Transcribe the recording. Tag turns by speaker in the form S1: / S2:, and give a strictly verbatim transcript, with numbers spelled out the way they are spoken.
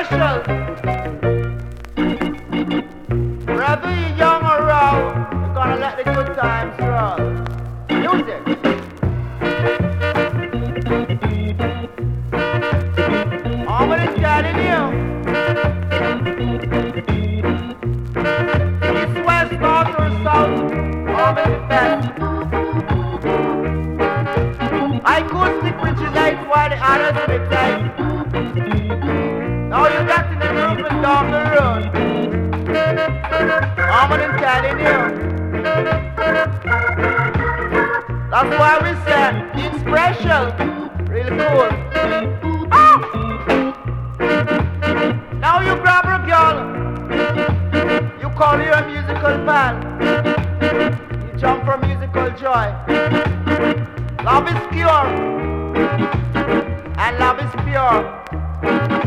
S1: special. Whether you're young or old, you're gonna let the good times roll. Music. I'm gonna telling you. East, west, north or south, I'm in the best. Acoustic which is nice while the others bit tight. Now you got to the movement down the road. I'm gonna telling you. That's why we said it's special, really cool. Ah! Now you grab a girl, you call her a musical pal, you jump for musical joy. Love is pure, and love is pure.